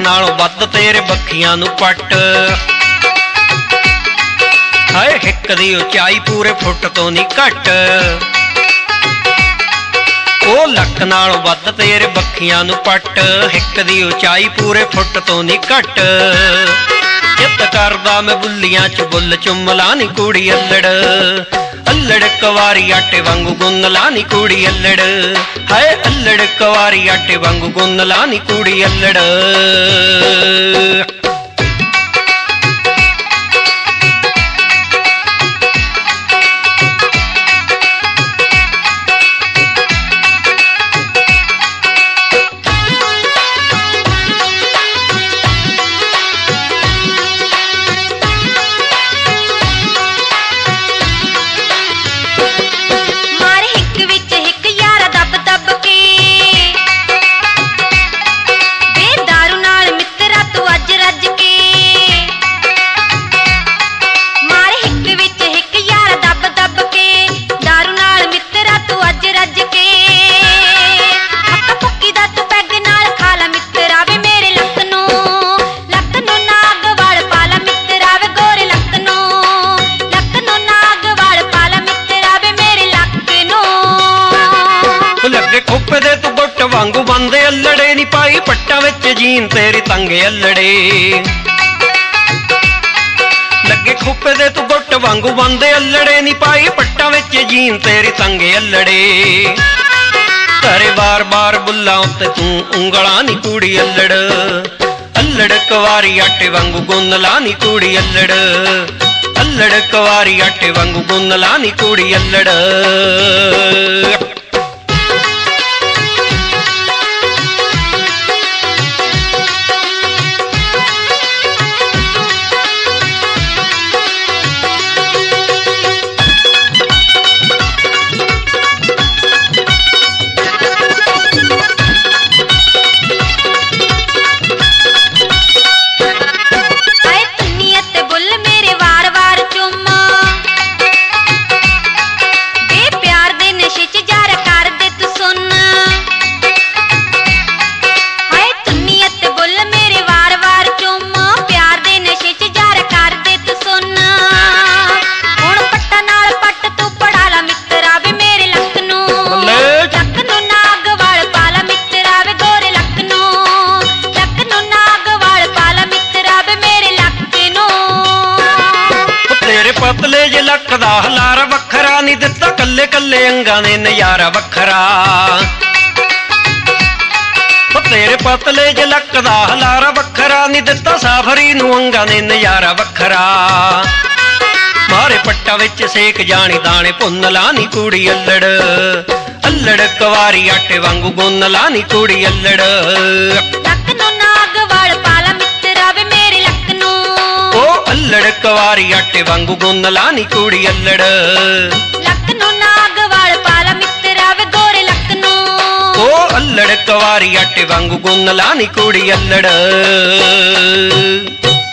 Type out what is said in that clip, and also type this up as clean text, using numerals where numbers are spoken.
ਨਾਲੋਂ ਵੱਧ ਤੇਰੇ ਬੱਖੀਆਂ ਨੂੰ ਪੱਟ। ਹਾਏ ਹਿੱਕ ਦੀ ਉਚਾਈ ਪੂਰੇ ਫੁੱਟ ਤੋਂ ਨਹੀਂ ਘੱਟ। ਉਹ ਲੱਕ ਨਾਲੋਂ ਵੱਧ ਤੇਰੇ ਬੱਖੀਆਂ ਨੂੰ ਪੱਟ। ਹਿੱਕ ਦੀ ਉਚਾਈ ਪੂਰੇ ਫੁੱਟ ਤੋਂ ਨਹੀਂ ਘੱਟ। ਚਿੱਤ ਕਰਦਾ ਮੈਂ ਬੁੱਲੀਆਂ ਚ ਬੁੱਲ ਚੁੰਮ ਲਾ ਨੀ ਕੁੜੀ ਅੱਲੜ। ਅੱਲੜ ਕਵਾਰੀ ਆਟੇ ਵਾਂਗੂ ਗੁੰਨ ਲਾ ਨੀ ਕੁੜੀ ਅੱਲੜ। ਹਾਏ ਅੱਲੜ ਕਵਾਰੀ ਆਟੇ ਵਾਂਗੂ ਗੁੰਨ ਲਾ ਨੀ ਕੁੜੀ ਅੱਲੜ। ਵਾਂਗੂ ਬੰਦੇ ਅੱਲੜੇ ਨੀ ਪਾਈ ਪੱਟਾਂ ਵਿੱਚ ਜੀਨ ਤੇਰੀ ਤੰਗੇ ਅੱਲੜੇ। ਲੱਗੇ ਖੋਪੇ ਦੇ ਤੂੰ ਗੁੱਟ ਵਾਂਗੂ ਬੰਦੇ ਅੱਲੜੇ ਨੀ ਪਾਈ ਪੱਟਾਂ ਵਿੱਚ ਜੀਨ ਤੇਰੀ ਤੰਗੇ ਅੱਲੜੇ। ਘਰੇ ਬਾਰ-ਬਾਰ ਬੁੱਲਾਂ ਉੱਤੇ ਤੂੰ ਉਂਗਲਾਂ ਨੀ ਕੁੜੀ ਅੱਲੜ। ਅੱਲੜ ਕਵਾਰੀ ਆਟੇ ਵਾਂਗੂ ਗੁੰਨ ਲਾ ਨੀ ਕੁੜੀ ਅੱਲੜ। ਅੱਲੜ ਕਵਾਰੀ ਆਟੇ ਵਾਂਗੂ ਗੁੰਨ ਲਾ ਨੀ ਕੁੜੀ ਅੱਲੜ। ਪਤਲੇ ਜੇ ਲੱਕ ਦਾ ਹਲਾਰਾ ਵੱਖਰਾ ਨੀ ਦਿੱਤਾ ਕੱਲੇ ਕੱਲੇ ਅੰਗਾਂ ਨੇ ਨਜ਼ਾਰਾ ਵੱਖਰਾ। ਤੇਰੇ ਪਤਲੇ ਜੇ ਲੱਕ ਦਾ ਹਲਾਰਾ ਵੱਖਰਾ ਨੀ ਦਿੱਤਾ ਸਾਫਰੀ ਨੂੰ ਅੰਗਾਂ ਨੇ ਨਜ਼ਾਰਾ ਵੱਖਰਾ। ਮਾਰੇ ਪੱਟਾਂ ਵਿੱਚ ਸੇਕ ਜਾਣੀ ਦਾਣੇ ਭੁੰਨ ਲਾ ਨੀ ਕੁੜੀ ਅੱਲੜ। ਅੱਲੜ ਕਵਾਰੀ ਆਟੇ ਵਾਂਗੂ ਗੁੰਨ ਲਾ ਨੀ ਕੁੜੀ ਅੱਲੜ। ਅੱਲੜ ਕਵਾਰੀ ਆਟੇ ਵਾਂਗੂ ਗੁੰਨ ਲਾ ਨੀ ਕੁੜੀ ਅੱਲੜ। ਲੱਕ ਨੂੰ ਨਾਗ ਵਾਲ ਪਾਲਾ ਮਿੱਤਰਾ ਵੇ ਗੋਰੇ ਲੱਕ ਨੂੰ। ਉਹ ਅੱਲੜ ਕਵਾਰੀ ਆਟੇ ਵਾਂਗੂ ਗੁੰਨ ਲਾ ਨੀ ਕੁੜੀ ਅੱਲੜ।